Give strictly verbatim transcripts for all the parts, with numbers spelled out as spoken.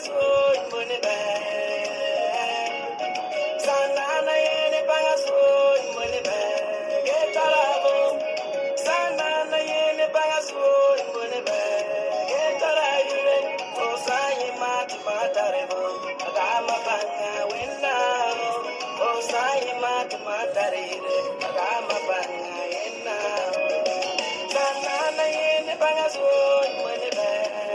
bangasoy money ba. Sanana yene bangasoy money ba. Get alabo. Sanana yene bangasoy money ba. Get alayo. Oh sayi mat matarebo. Agama banga winna. Oh sayi mat matarebo. Agama banga winna. Sanana yene bangasoy money ba.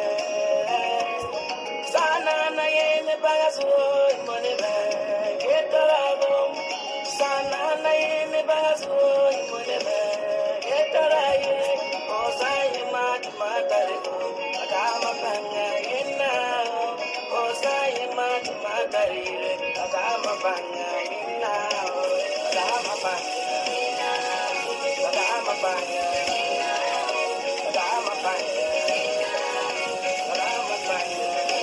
Sanana yene bangasoy money ba. Get alabo. Sanana yene bangasoy money ba. Get alayo. Oh sayi mat matarebo. Agama banga winna. Oh sayi mat matarebo. Agama banga winna. Agama banga. Agama banga. Agama banga. Agama banga.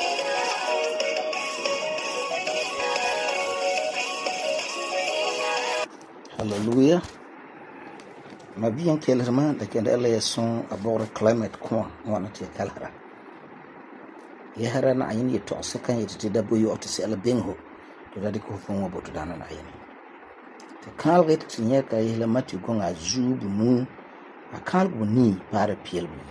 Hallelujah. Ma bien kellerma da kende alla yason about climate ko wana te kalhara. Ya hara na ayin ye to sekan ye te dabo yo to se ala benho to da ko fon wo boto dana na ayin. Te kalge te nya ka ye la mati ko nga zubu mu a kalgo ni para piel bu.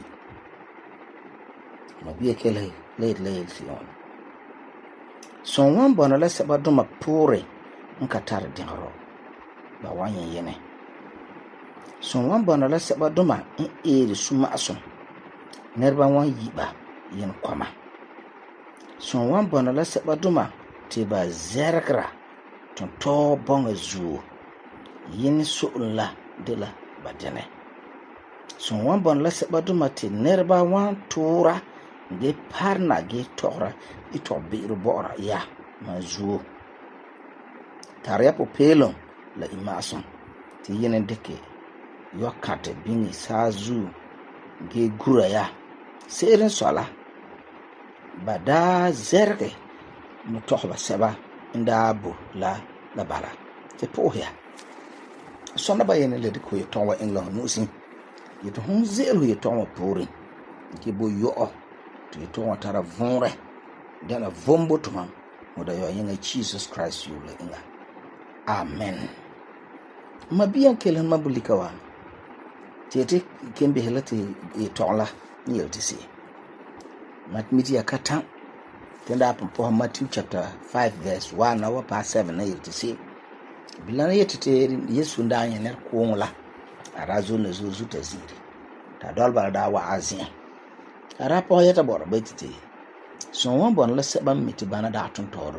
Ma bien kele le le fi on. Son wan bona la sabado ma pore nka tar dinro. Ba wanye yene. Son wan bona la seba doma in ere suma ason. Nerba wan yiba yen kwama. Son wan bona la seba doma te ba zerkra ton to bonga zu. Yen so la de la badene. Son wan bona la seba doma te nerba wan tora de parna ge tora ito biru bora ya ma zu. Tare po pelon la imason ti yene deke yokate bini sazu ge gura ya seren sola bada zerge mu tohba seba ndabo la la bala te pohya sona ba yene le deko yetonwa england nusin yeto hun zelu yetonwa pori ke bo yo to yetonwa tara vonre dana vombo to man moda yo yene Jesus Christ you le inga amen. Mabiyan kelen mabulikawa tete kembe helate e tola ni yeltisi matmiti yakatan tenda hapo po Matthew chapter five verse one na wapa seven na yeltisi bilana yetete Yesu ndanya ner kuonla arazo na zuzu taziri ta dolba da wa azia arapo yeta boro betiti so won bon la seba miti bana da tun toro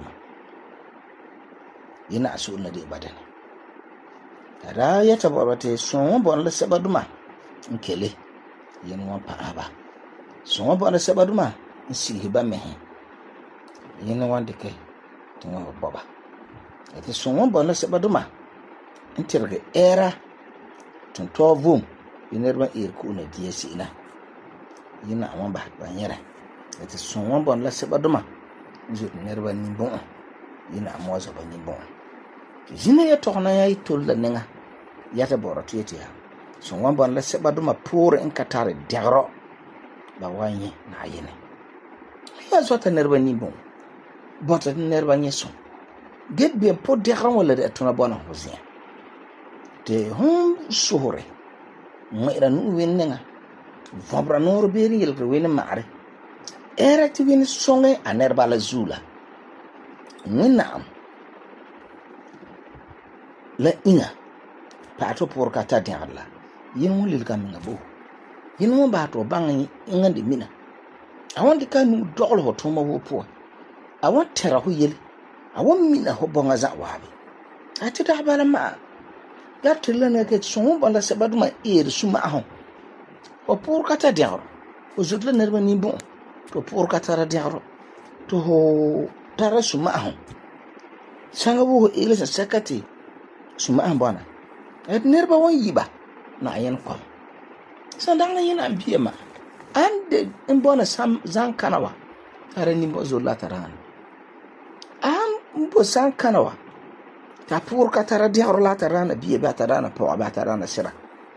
yina asu na de badana ra ya tabarate son bon la sabaduma nkele yen won pa aba son bon la sabaduma nsi ba mehe yen won de ke to won boba ete son bon la sabaduma ntirge era ton to vum yinerba ir ku na diesi ina yina won ba ba nyere ete son bon la sabaduma nzo nerba ni bon yina amoza ba ni bon jina ya tokna ya itol la nenga yata boro tuyeti ya so wan bon la seba duma pour en katare degro ba wanye na yene ya zota nerba ni bon bota nerba ni so get bien pour degro wala de tona bona hozia te hum suhore mera nu wen nenga vobra nor beri yel wen mare era ti wen songe a nerba la zula nina la inga pato por kata diarla yin wulil kaminga bo yin mo ba to bangi inga de mina awon de kanu doglo ho to ma wo po awon tera ho yeli awon mina ho bonga za wabi ati da bala ma gatilla ne ke so bon la sebadu ma ir suma ahon o por kata diaro o zutla nerba ni bon to por kata diaro to ho tara suma ahon sanga bo ile sa sakati suma ahon bana et nerba won yiba na yen kwam sandanga yen ambiye ma ande mbona sam zan kanawa are ni mo zo lataran am mbo san kanawa ta pour katara di hor lataran biye ba tarana po ba tarana sira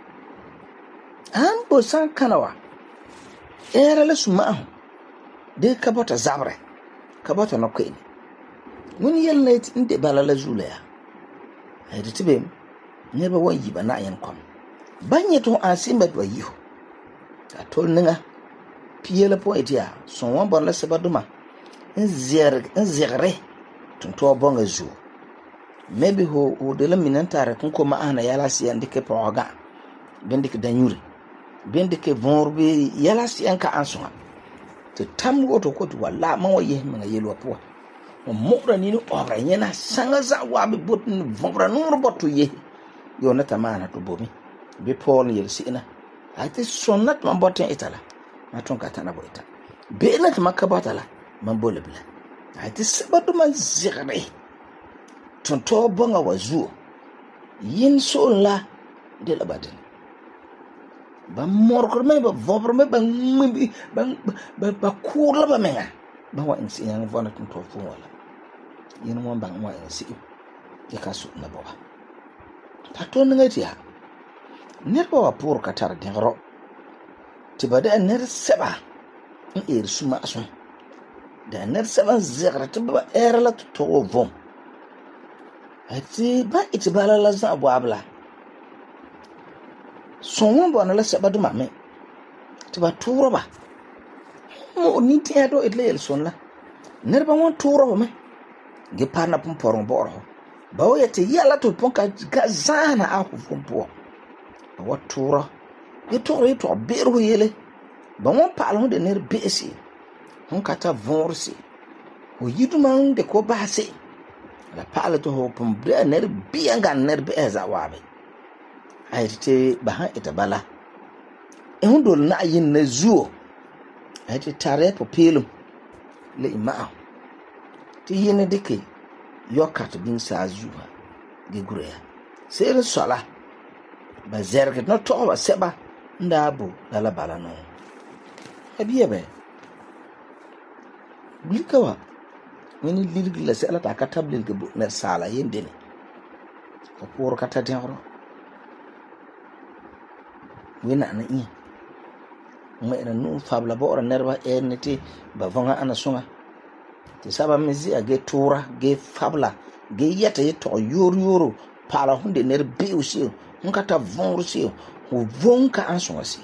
am bo san kanawa era le suma de kabota zabre kabata no kwini mun yelnet inde balala zula ya ayde tibem neba won yiba na yan kom banye to asimba do yiho atol ninga piyela point ya son wan bon la sabaduma nzer nzere tunto bonga zu maybe ho o de la minantare kun ko ma ana yala si andike proga bendike danyuri bendike vonrbe yala si anka ansuma to tam woto ko to walla man waye min yelo po mo mora ni no ora nyena sanga za wa be bot ni vonra no roboto ye yo na tamana to bomi be pol yel si ina ate sonnat man boten itala ma ton ka tana bo ita be la makka batala man bole bla ate sabatu man zigre ton to bonga wazu yin so la de la baden ba morkor me ba vobro me ba mbi ba ba kula ba menga ba wa insi yang vona ton to fu wala yin mo bang wa insi ke kasu na baba ta to ngati ha nerba wa pour katar dingro tibada ner seba in er suma asun da ner seba zigra tibba er la to vom ati ba itibala la za abu abla son bo na la seba du mame tiba turo ba mo ni te do etle el son la nerba won turo me ge pana pum poron boro ba o yete yala to ponka gazana a ku fumpo wa turo ye turo ye to beru yele ba won palo de ner besi hon kata vorsi o yiduma de ko base la palo to ho pum bre ner bianga ner be za wabe ayte ba han itabala e hon dol na yin na zuo ayte tare po pelum le ima ti yene deke yokat bin sa zuwa ge gureya sere sala ba zerget no to ba seba ndabo la bala no abiye be blikawa woni lilgila sala ta katablil ge na sala yende ne ko por kata denro wina na yi mai na nu fabla bo nerba enete ba vonga ana sunga ti saba mizi age tura ge fabla ge yata yeto yoro yoro pala hunde ner beusi nkata vonrusi ho vonka ansunga si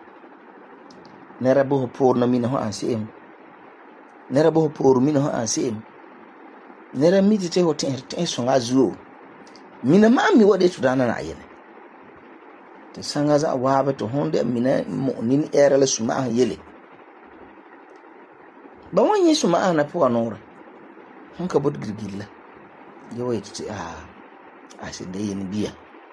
nera bo por na mina ho ansim nera bo por mina ho ansim nera miti te ho ten ten sunga zuo mina mami wade tudana na yene te sanga za waaba to honde mina mo nin era la suma yele ba wonyi suma ana po anora hanka bod girgilla yo yiti a asinde yin biya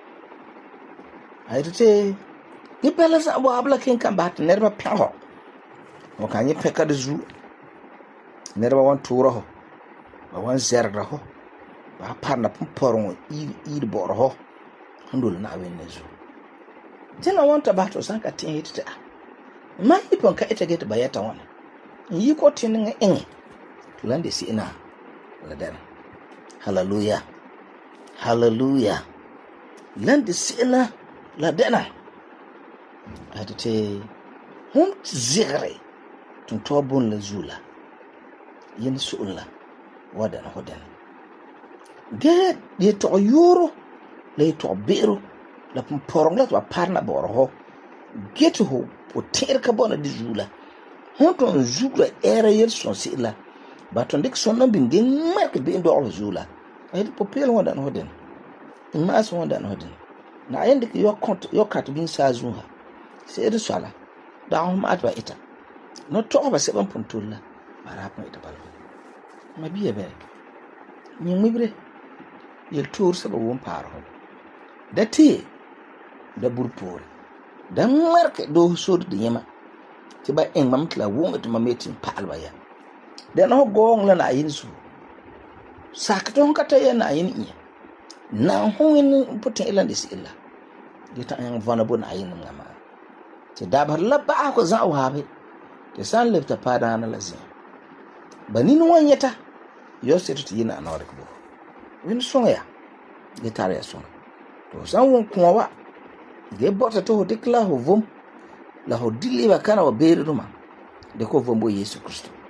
ayte ni bela sa waabla ken kan bat nerba paho o kan yi peka de zu nerba wan turo ho ba wan zerra ho ba parna poron i i boro ho ndul na wen nezu jena wanta bato sanka tin hitita ma ipon ka ita geta bayata wana yi ko tin en lande si ina ladan hallelujah hallelujah lande si ina ladana adite hon zigre tun to bon la zula yin suula wadan hodan de de to yoro le to bero la porong la to parna boro ho get ho poter ka bona di zula honto zula era yer son sila baton dik son no bin gen mark be ndo all zula ay popel wonda no hoden mas wonda no hoden na ayende ki yo kont yo kat bin sa zuha se de sala da ho ma atwa ita no to ba se ban pontulla bara pa ita balo ma biye be nyi mibre yel tour sa ba won paro dati da burpor da marke do sod de yema ti ba en mam tla wonga to mametin palba ya da no gong la na yinsu sakton kata ya na yin iya na hoin putin ila dis illa dita an vana bon ayin ngama ti da bar labba ko za wa be ti san lefta pada na lazim banin wanyata yo setu yina na rek bo win songa dita ya songa to san won kuwa ge bota to dikla ho vom la ho diliba kana wa beeruma de ko vombo Yesu Kristo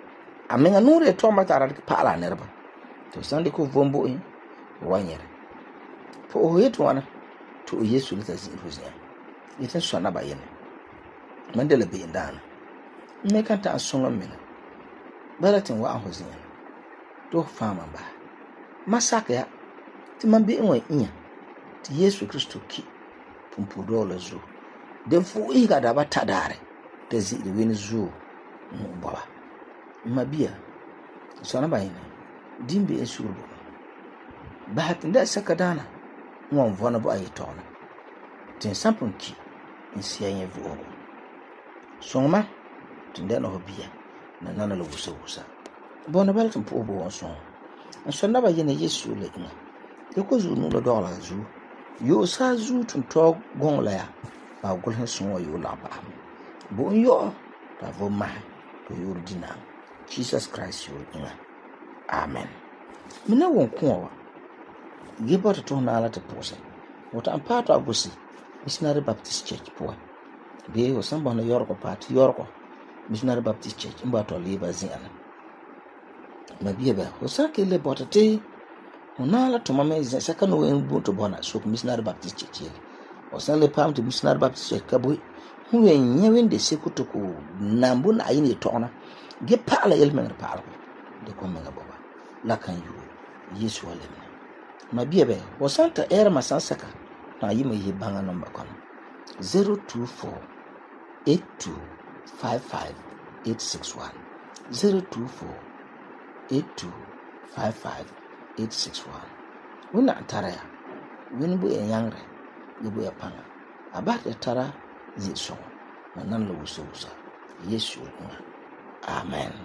amenga nure to ma tara pala nerba to sande ko vombo in wanyere po o yeto wana to Yesu lita zin ruzia ita sona ba yene mandela be ndana me kanta asonga mena balatin wa ahozin to fama ba masaka ya ti mambe enwa inya ti Yesu Kristo ki pumpudo la zu de fu iga da bata dare da zi de wen zu mu baba mabia sona ba yene dimbe esuru ba hatin da saka dana won vona bo ayitona tin sampon ki nsia yen vu soma tinde no bia na nana lo wusa wusa bona bal tum po bo son so na ba yene Yesu le ina e ko zu no do la zu yo sa zu tun to gon la ya ba gol hen son yo la ba bo yo ta vo ma to yo dina Jesus Christ yo ina amen mina won ko wa gibota to na ala te pose wota ampato abusi Missionary Baptist Church po be o samba na yorko party yorko Missionary Baptist Church mbato liba ziana mabia ba o sake le botate ona ala to mama is saka no en bunto bona so Missionary Baptist Church o sale pam to Missionary Baptist Church kabo hu en nyewen de sekuto ko nambu na ayini to ona ge pala yelmen pala de ko menga baba la kan yu Yesu wale mabia be o santa era masansaka na yima yi banga number kono zero two four eight two five five eight six one zero two four eight two five five eight six one wona tara ya wini bu yangre yibu ya panga abata tara zi so nan lo wuso wusa Yesu amen.